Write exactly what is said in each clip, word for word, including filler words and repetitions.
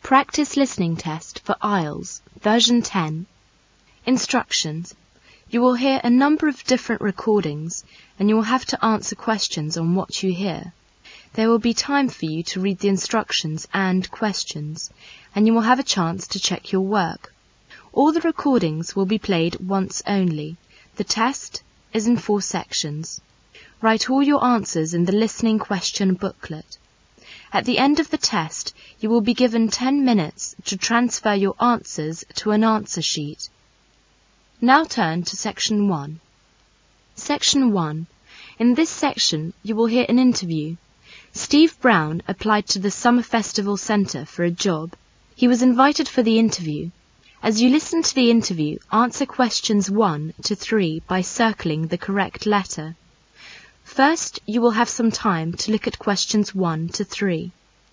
Practice listening test for I E L T S, version ten. Instructions. You will hear a number of different recordings and you will have to answer questions on what you hear. There will be time for you to read the instructions and questions, and you will have a chance to check your work. All the recordings will be played once only. The test is in four sections. Write all your answers in the listening question booklet. At the end of the test, you will be given ten minutes to transfer your answers to an answer sheet. Now turn to section one. Section one. In this section, you will hear an interview. Steve Brown applied to the Summer Festival Centre for a job. He was invited for the interview. As you listen to the interview, answer questions one to three by circling the correct letter. First, you will have some time to look at questions one to three.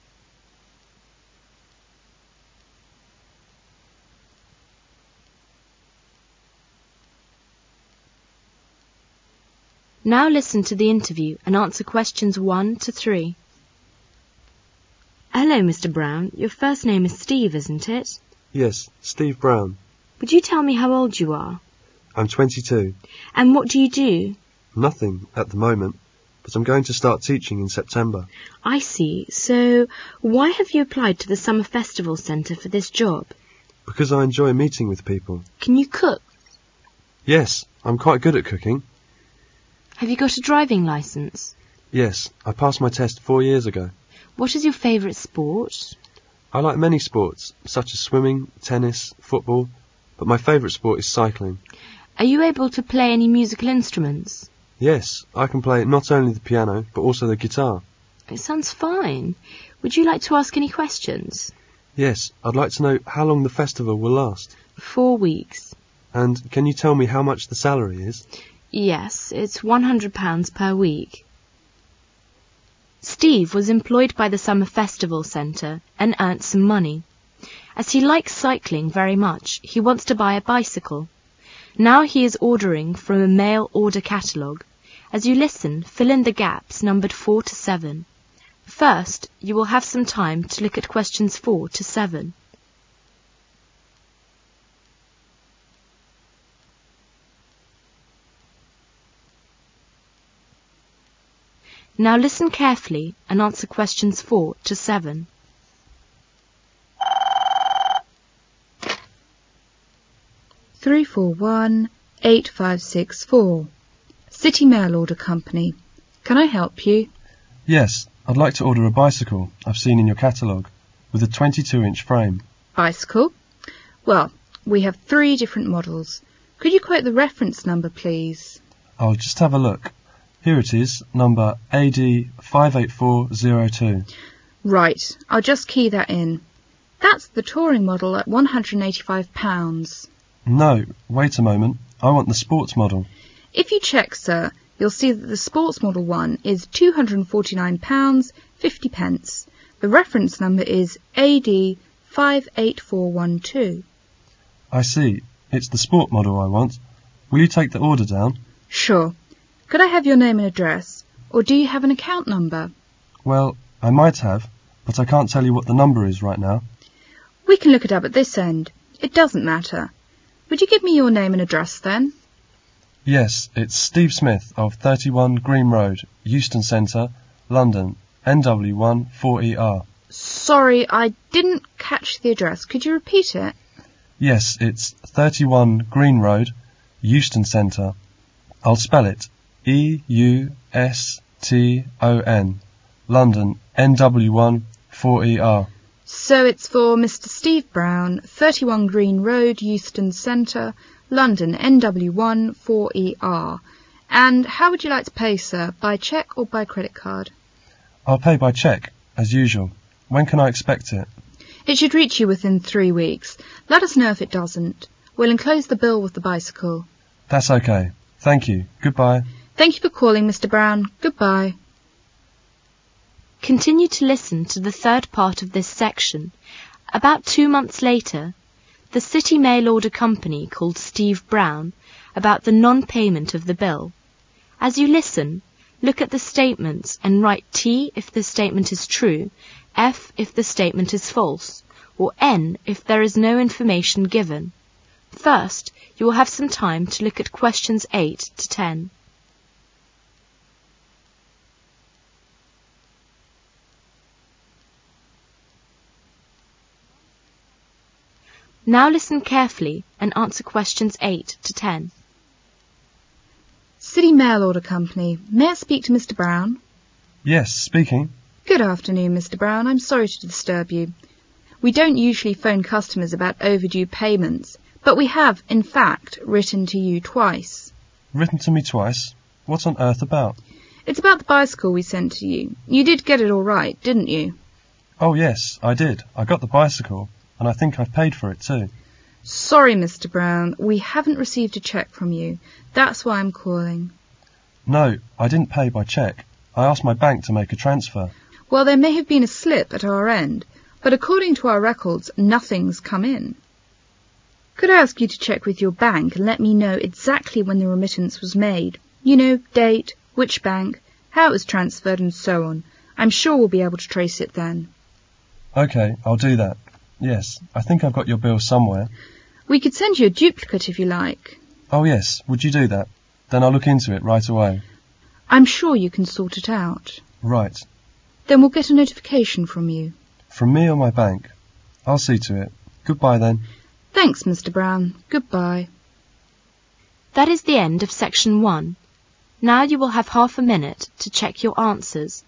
Now listen to the interview and answer questions one to three. Hello, Mister Brown. Your first name is Steve, isn't it? Yes, Steve Brown. Would you tell me how old you are? I'm twenty-two. And what do you do? Nothing at the moment, but I'm going to start teaching in September. I see. So, why have you applied to the Summer Festival Centre for this job? Because I enjoy meeting with people. Can you cook? Yes, I'm quite good at cooking. Have you got a driving licence? Yes, I passed my test four years ago. What is your favourite sport? I like many sports, such as swimming, tennis, football, but my favourite sport is cycling. Are you able to play any musical instruments? Yes, I can play not only the piano, but also the guitar. It sounds fine. Would you like to ask any questions? Yes, I'd like to know how long the festival will last. Four weeks. And can you tell me how much the salary is? Yes, it's one hundred pounds per week. Steve was employed by the Summer Festival Centre and earned some money. As he likes cycling very much, he wants to buy a bicycle. Now he is ordering from a mail order catalogue. As you listen, fill in the gaps numbered four to seven. First, you will have some time to look at questions four to seven. Now listen carefully and answer questions four to seven. three four one, eight five six four. City Mail Order Company. Can I help you? Yes, I'd like to order a bicycle I've seen in your catalogue, with a twenty-two inch frame. Bicycle? Well, we have three different models. Could you quote the reference number, please? I'll just have a look. Here it is, number A D five eight four zero two. Right, I'll just key that in. That's the touring model at one hundred and eighty-five pounds. No, wait a moment. I want the sports model. If you check, sir, you'll see that the sports model one is two hundred and forty-nine pounds fifty. The reference number is A D five eight four one two. I see. It's the sport model I want. Will you take the order down? Sure. Could I have your name and address, or do you have an account number? Well, I might have, but I can't tell you what the number is right now. We can look it up at this end. It doesn't matter. Would you give me your name and address then? Yes, it's Steve Smith of thirty-one Green Road, Euston Centre, London, N W one four E R. Sorry, I didn't catch the address. Could you repeat it? Yes, it's thirty-one Green Road, Euston Centre. I'll spell it. E U S T O N, London, N W one four E R. So it's for Mister Steve Brown, thirty-one Green Road, Euston Centre, London, N W one four E R. And how would you like to pay, sir? By cheque or by credit card? I'll pay by cheque, as usual. When can I expect it? It should reach you within three weeks. Let us know if it doesn't. We'll enclose the bill with the bicycle. That's okay. Thank you. Goodbye. Thank you for calling, Mister Brown. Goodbye. Continue to listen to the third part of this section. About two months later, the City Mail Order Company called Steve Brown about the non-payment of the bill. As you listen, look at the statements and write T if the statement is true, F if the statement is false, or N if there is no information given. First, you will have some time to look at questions eight to ten. Now listen carefully and answer questions eight to ten. City Mail Order Company. May I speak to Mister Brown? Yes, speaking. Good afternoon, Mister Brown. I'm sorry to disturb you. We don't usually phone customers about overdue payments, but we have, in fact, written to you twice. Written to me twice? What on earth about? It's about the bicycle we sent to you. You did get it all right, didn't you? Oh yes, I did. I got the bicycle, and I think I've paid for it too. Sorry, Mister Brown, we haven't received a cheque from you. That's why I'm calling. No, I didn't pay by cheque. I asked my bank to make a transfer. Well, there may have been a slip at our end, but according to our records, nothing's come in. Could I ask you to check with your bank and let me know exactly when the remittance was made? You know, date, which bank, how it was transferred and so on. I'm sure we'll be able to trace it then. OK, I'll do that. Yes, I think I've got your bill somewhere. We could send you a duplicate if you like. Oh yes, would you do that? Then I'll look into it right away. I'm sure you can sort it out. Right. Then we'll get a notification from you. From me or my bank? I'll see to it. Goodbye then. Thanks, Mister Brown. Goodbye. That is the end of section one. Now you will have half a minute to check your answers.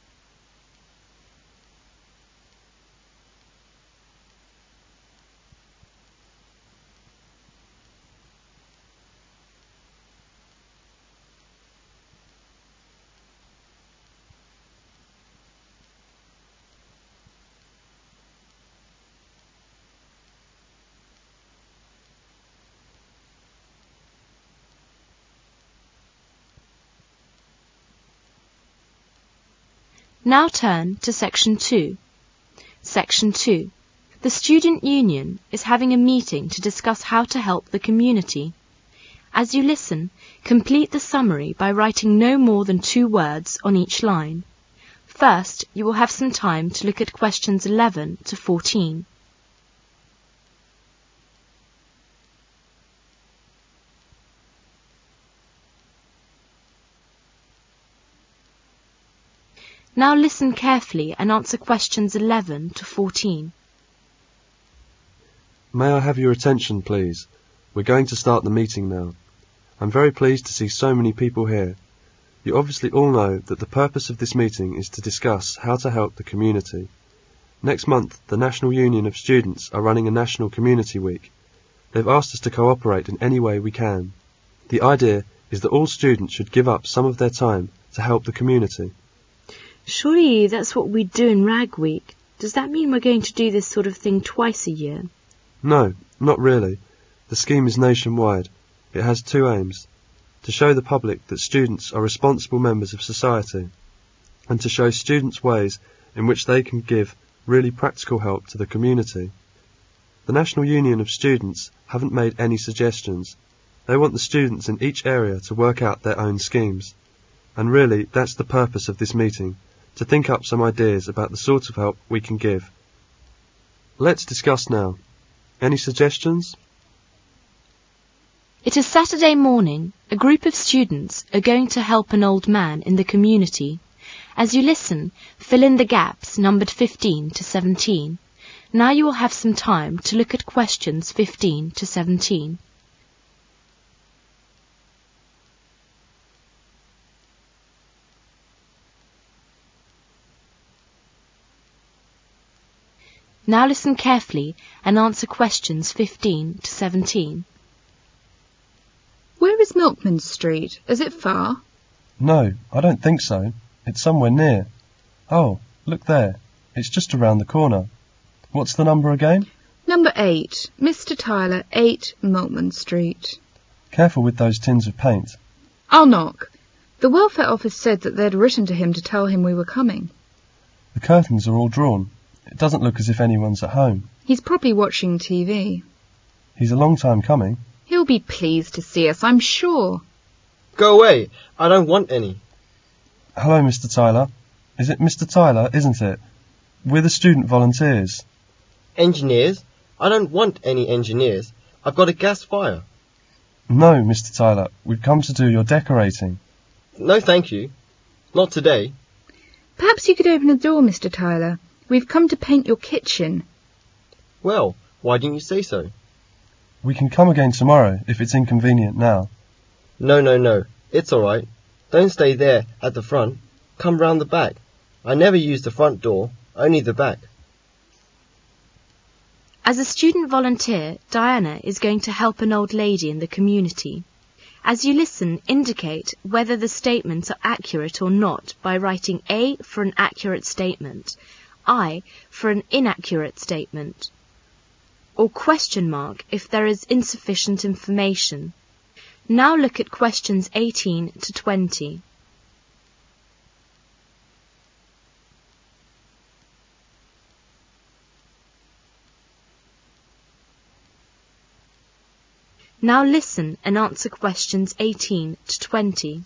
Now turn to Section two. Section two. The Student Union is having a meeting to discuss how to help the community. As you listen, complete the summary by writing no more than two words on each line. First, you will have some time to look at questions eleven to fourteen. Now listen carefully and answer questions eleven to fourteen. May I have your attention, please? We're going to start the meeting now. I'm very pleased to see so many people here. You obviously all know that the purpose of this meeting is to discuss how to help the community. Next month, the National Union of Students are running a National Community Week. They've asked us to cooperate in any way we can. The idea is that all students should give up some of their time to help the community. Surely that's what we do in Rag Week. Does that mean we're going to do this sort of thing twice a year? No, not really. The scheme is nationwide. It has two aims: to show the public that students are responsible members of society, and to show students ways in which they can give really practical help to the community. The National Union of Students haven't made any suggestions. They want the students in each area to work out their own schemes. And really, that's the purpose of this meeting, to think up some ideas about the sort of help we can give. Let's discuss now. Any suggestions? It is Saturday morning. A group of students are going to help an old man in the community. As you listen, fill in the gaps numbered fifteen to seventeen. Now you will have some time to look at questions fifteen to seventeen. Now listen carefully and answer questions fifteen to seventeen. Where is Milkman Street? Is it far? No, I don't think so. It's somewhere near. Oh, look there. It's just around the corner. What's the number again? Number eight. Mister Tyler, eight Milkman Street. Careful with those tins of paint. I'll knock. The welfare office said that they'd written to him to tell him we were coming. The curtains are all drawn. It doesn't look as if anyone's at home. He's probably watching T V. He's a long time coming. He'll be pleased to see us, I'm sure. Go away. I don't want any. Hello, Mister Tyler. Is it Mister Tyler, isn't it? We're the student volunteers. Engineers? I don't want any engineers. I've got a gas fire. No, Mister Tyler, we've come to do your decorating. No, thank you. Not today. Perhaps you could open the door, Mister Tyler. We've come to paint your kitchen. Well, why didn't you say so? We can come again tomorrow if it's inconvenient now. No, no, no. It's all right. Don't stay there at the front. Come round the back. I never use the front door, only the back. As a student volunteer, Diana is going to help an old lady in the community. As you listen, indicate whether the statements are accurate or not by writing A for an accurate statement, I for an inaccurate statement, or question mark if there is insufficient information. Now look at questions eighteen to twenty. Now listen and answer questions eighteen to twenty.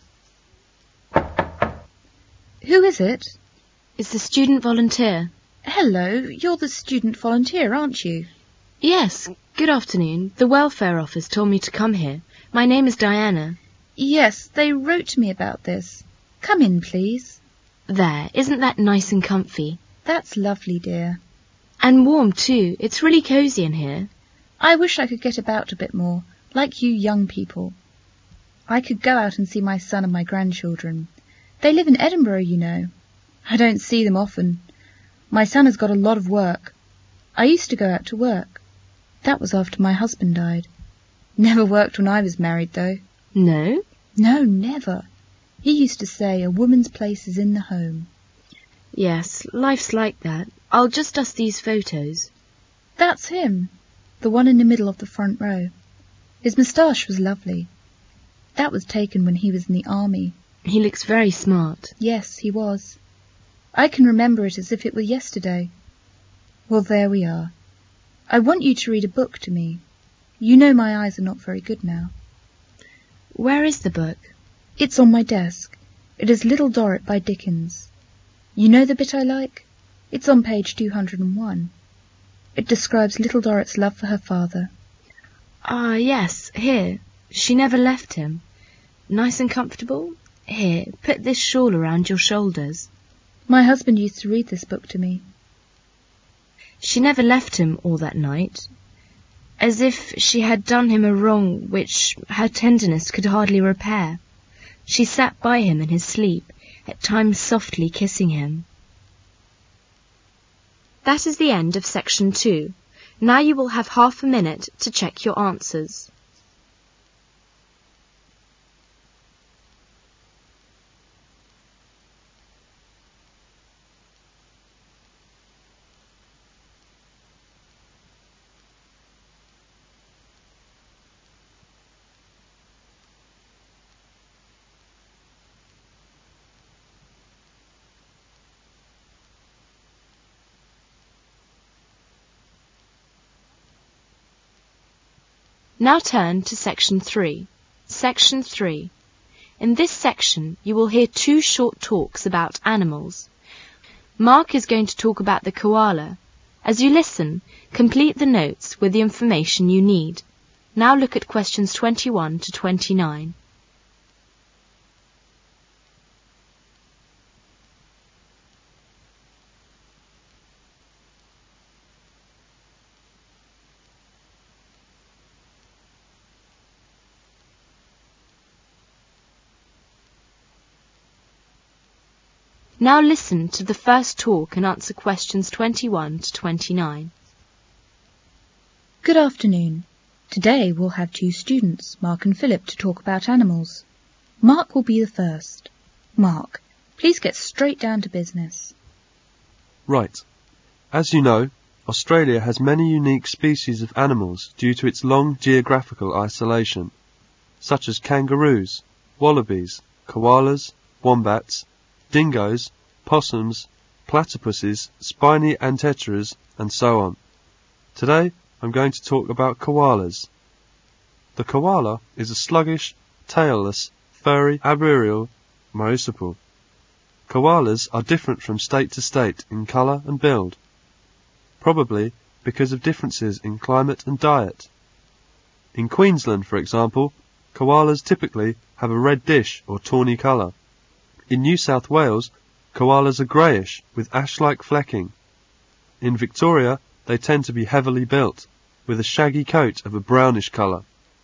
Who is it? It's the student volunteer. Hello, you're the student volunteer, aren't you? Yes, good afternoon. The welfare office told me to come here. My name is Diana. Yes, they wrote to me about this. Come in, please. There, isn't that nice and comfy? That's lovely, dear. And warm too. It's really cosy in here. I wish I could get about a bit more, like you young people. I could go out and see my son and my grandchildren. They live in Edinburgh, you know. I don't see them often. My son has got a lot of work. I used to go out to work. That was after my husband died. Never worked when I was married, though. No? No, never. He used to say a woman's place is in the home. Yes, life's like that. I'll just dust these photos. That's him, the one in the middle of the front row. His moustache was lovely. That was taken when he was in the army. He looks very smart. Yes, he was. I can remember it as if it were yesterday. Well, there we are. I want you to read a book to me. You know my eyes are not very good now. Where is the book? It's on my desk. It is Little Dorrit by Dickens. You know the bit I like? It's on page two hundred and one. It describes Little Dorrit's love for her father. Ah, yes, here. She never left him. Nice and comfortable? Here, put this shawl around your shoulders. My husband used to read this book to me. She never left him all that night, as if she had done him a wrong which her tenderness could hardly repair. She sat by him in his sleep, at times softly kissing him. That is the end of section two. Now you will have half a minute to check your answers. Now turn to section three. Section three. In this section, you will hear two short talks about animals. Mark is going to talk about the koala. As you listen, complete the notes with the information you need. Now look at questions twenty-one to twenty-nine. Now listen to the first talk and answer questions twenty-one to twenty-nine. Good afternoon. Today we'll have two students, Mark and Philip, to talk about animals. Mark will be the first. Mark, please get straight down to business. Right. As you know, Australia has many unique species of animals due to its long geographical isolation, such as kangaroos, wallabies, koalas, wombats, dingoes, possums, platypuses, spiny anteteras, and so on. Today I'm going to talk about koalas. The koala is a sluggish, tailless, furry, arboreal marsupial. Koalas are different from state to state in colour and build. Probably because of differences in climate and diet. In Queensland, for example, koalas typically have a red dish or tawny colour. In New South Wales, koalas are greyish with ash-like flecking. In Victoria, they tend to be heavily built, with a shaggy coat of a brownish colour.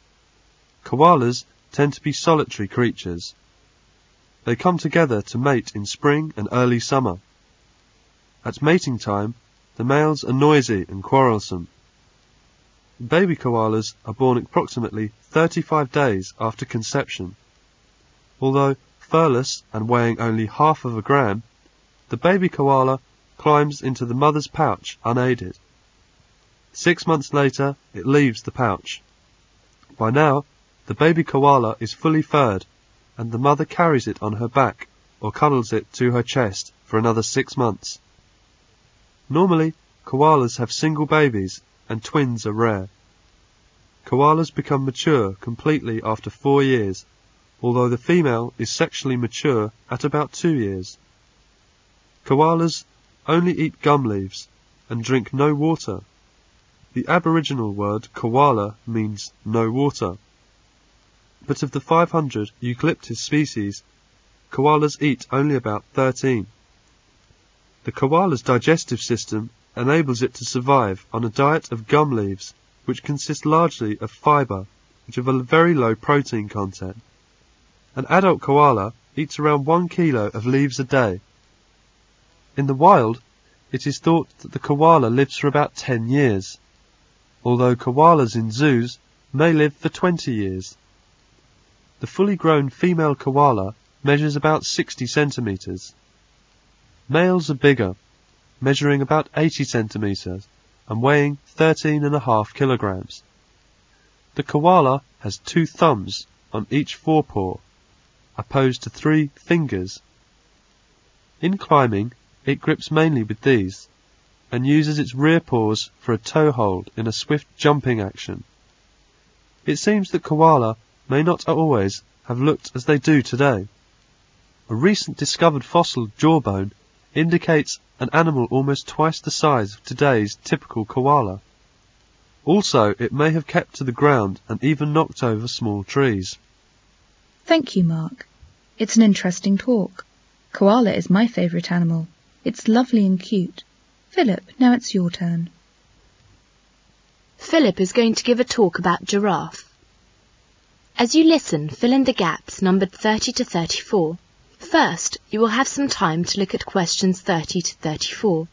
Koalas tend to be solitary creatures. They come together to mate in spring and early summer. At mating time, the males are noisy and quarrelsome. Baby koalas are born approximately thirty-five days after conception. Although furless and weighing only half of a gram, the baby koala climbs into the mother's pouch unaided. Six months later, it leaves the pouch. By now, the baby koala is fully furred, and the mother carries it on her back or cuddles it to her chest for another six months. Normally, koalas have single babies, and twins are rare. Koalas become mature completely after four years, although the female is sexually mature at about two years. Koalas only eat gum leaves and drink no water. The Aboriginal word koala means no water. But of the five hundred eucalyptus species, koalas eat only about thirteen. The koala's digestive system enables it to survive on a diet of gum leaves, which consist largely of fibre, which have a very low protein content. An adult koala eats around one kilo of leaves a day. In the wild, it is thought that the koala lives for about ten years, although koalas in zoos may live for twenty years. The fully grown female koala measures about sixty centimetres. Males are bigger, measuring about eighty centimetres and weighing thirteen and a half kilograms. The koala has two thumbs on each forepaw, opposed to three fingers. In climbing, it grips mainly with these, and uses its rear paws for a toe hold in a swift jumping action. It seems that koala may not always have looked as they do today. A recent discovered fossil jawbone indicates an animal almost twice the size of today's typical koala. Also, it may have kept to the ground and even knocked over small trees. Thank you, Mark. It's an interesting talk. Koala is my favourite animal. It's lovely and cute. Philip, now it's your turn. Philip is going to give a talk about giraffe. As you listen, fill in the gaps numbered thirty to thirty-four. First, you will have some time to look at questions thirty to thirty-four.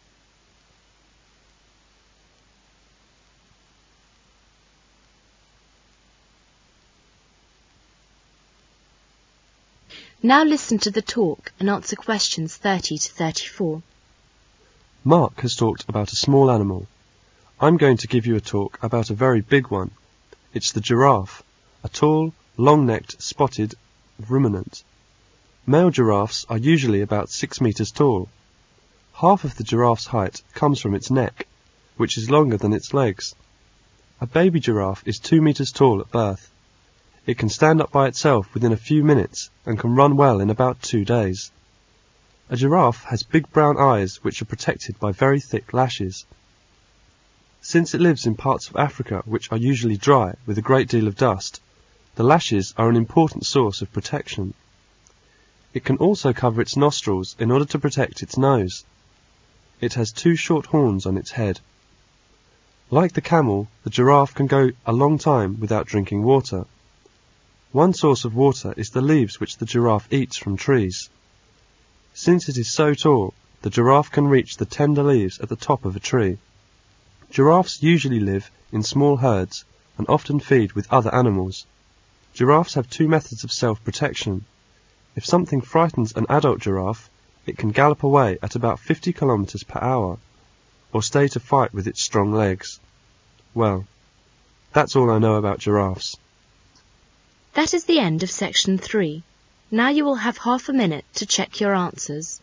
Now listen to the talk and answer questions thirty to thirty-four. Mark has talked about a small animal. I'm going to give you a talk about a very big one. It's the giraffe, a tall, long-necked, spotted ruminant. Male giraffes are usually about six metres tall. Half of the giraffe's height comes from its neck, which is longer than its legs. A baby giraffe is two metres tall at birth. It can stand up by itself within a few minutes and can run well in about two days. A giraffe has big brown eyes which are protected by very thick lashes. Since it lives in parts of Africa which are usually dry with a great deal of dust, the lashes are an important source of protection. It can also cover its nostrils in order to protect its nose. It has two short horns on its head. Like the camel, the giraffe can go a long time without drinking water. One source of water is the leaves which the giraffe eats from trees. Since it is so tall, the giraffe can reach the tender leaves at the top of a tree. Giraffes usually live in small herds and often feed with other animals. Giraffes have two methods of self-protection. If something frightens an adult giraffe, it can gallop away at about fifty kilometers per hour, or stay to fight with its strong legs. Well, that's all I know about giraffes. That is the end of section three. Now you will have half a minute to check your answers.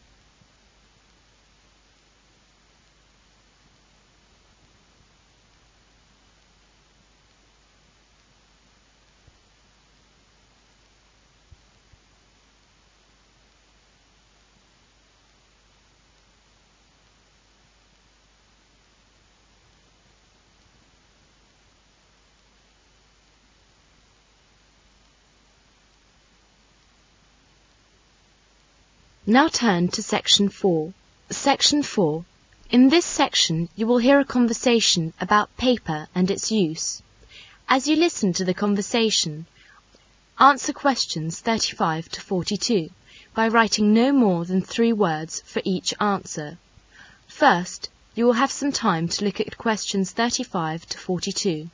Now turn to Section four. Section four. In this section, you will hear a conversation about paper and its use. As you listen to the conversation, answer questions thirty-five to forty-two by writing no more than three words for each answer. First, you will have some time to look at questions thirty-five to forty-two.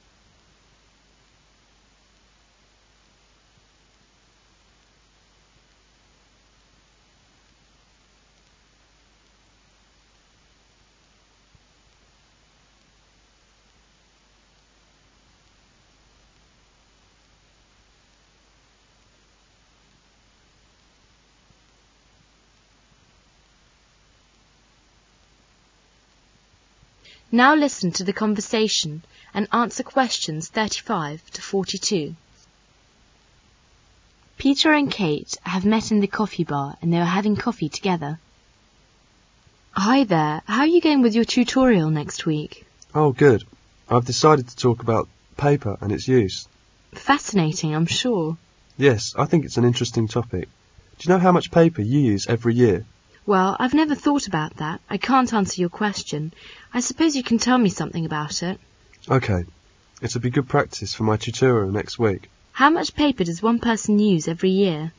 Now listen to the conversation and answer questions thirty-five to forty-two. Peter and Kate have met in the coffee bar and they are having coffee together. Hi there, how are you going with your tutorial next week? Oh, good. I've decided to talk about paper and its use. Fascinating, I'm sure. Yes, I think it's an interesting topic. Do you know how much paper you use every year? Well, I've never thought about that. I can't answer your question. I suppose you can tell me something about it. OK. It'll be good practice for my tutorial next week. How much paper does one person use every year?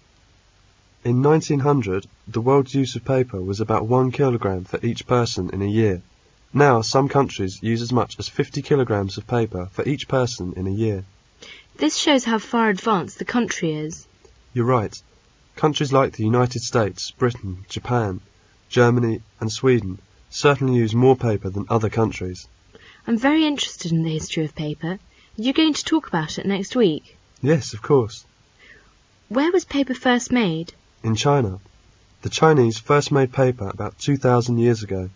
In nineteen hundred, the world's use of paper was about one kilogram for each person in a year. Now, some countries use as much as fifty kilograms of paper for each person in a year. This shows how far advanced the country is. You're right. Countries like the United States, Britain, Japan, Germany and Sweden certainly use more paper than other countries. I'm very interested in the history of paper. Are you going to talk about it next week? Yes, of course. Where was paper first made? In China. The Chinese first made paper about two thousand years ago.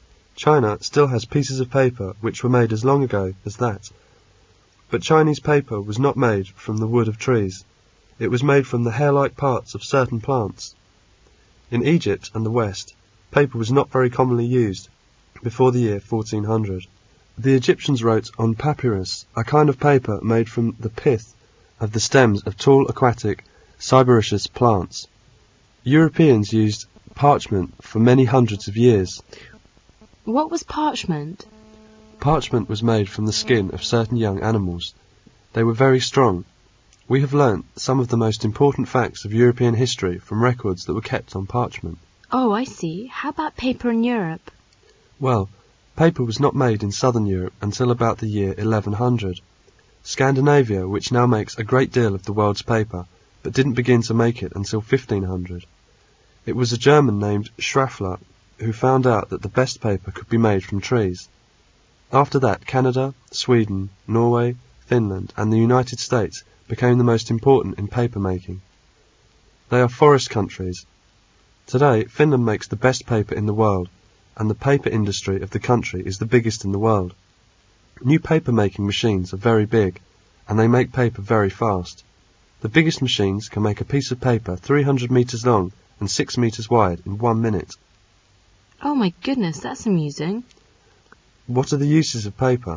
China still has pieces of paper which were made as long ago as that. But Chinese paper was not made from the wood of trees. It was made from the hair-like parts of certain plants. In Egypt and the West, paper was not very commonly used before the year fourteen hundred. The Egyptians wrote on papyrus, a kind of paper made from the pith of the stems of tall aquatic cyperaceous plants. Europeans used parchment for many hundreds of years. What was parchment? Parchment was made from the skin of certain young animals. They were very strong. We have learnt some of the most important facts of European history from records that were kept on parchment. Oh, I see. How about paper in Europe? Well, paper was not made in southern Europe until about the year eleven hundred. Scandinavia, which now makes a great deal of the world's paper, but didn't begin to make it until fifteen hundred. It was a German named Schraffler who found out that the best paper could be made from trees. After that, Canada, Sweden, Norway, Finland and the United States became the most important in paper making. They are forest countries. Today, Finland makes the best paper in the world, and the paper industry of the country is the biggest in the world. New paper making machines are very big, and they make paper very fast. The biggest machines can make a piece of paper three hundred metres long and six metres wide in one minute. Oh my goodness, that's amusing. What are the uses of paper?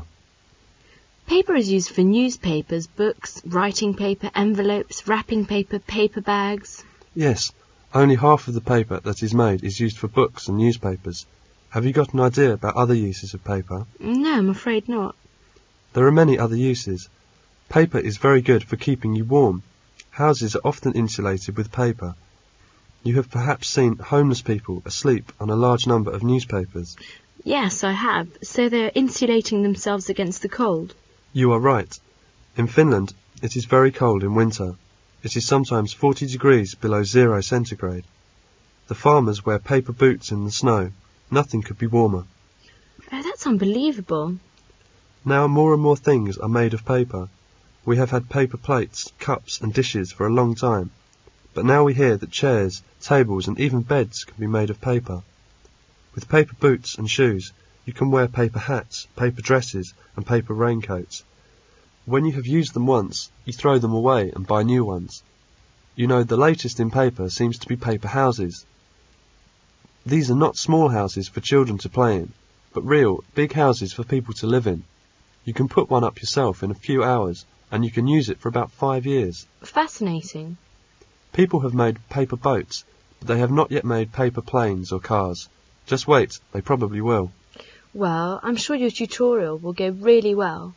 Paper is used for newspapers, books, writing paper, envelopes, wrapping paper, paper bags. Yes, only half of the paper that is made is used for books and newspapers. Have you got an idea about other uses of paper? No, I'm afraid not. There are many other uses. Paper is very good for keeping you warm. Houses are often insulated with paper. You have perhaps seen homeless people asleep on a large number of newspapers. Yes, I have. So they are insulating themselves against the cold. You are right. In Finland, it is very cold in winter. It is sometimes forty degrees below zero centigrade. The farmers wear paper boots in the snow. Nothing could be warmer. Oh, that's unbelievable. Now more and more things are made of paper. We have had paper plates, cups and dishes for a long time. But now we hear that chairs, tables and even beds can be made of paper. With paper boots and shoes, you can wear paper hats, paper dresses and paper raincoats. When you have used them once, you throw them away and buy new ones. You know, the latest in paper seems to be paper houses. These are not small houses for children to play in, but real, big houses for people to live in. You can put one up yourself in a few hours, and you can use it for about five years. Fascinating. People have made paper boats, But they have not yet made paper planes or cars. Just wait, they probably will. Well, I'm sure your tutorial will go really well.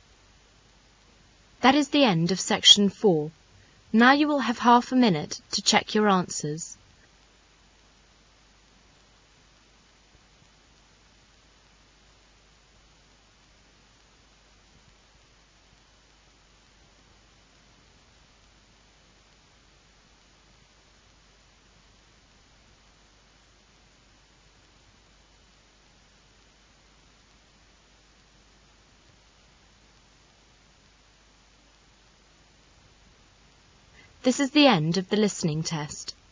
That is the end of section four. Now you will have half a minute to check your answers. This is the end of the listening test.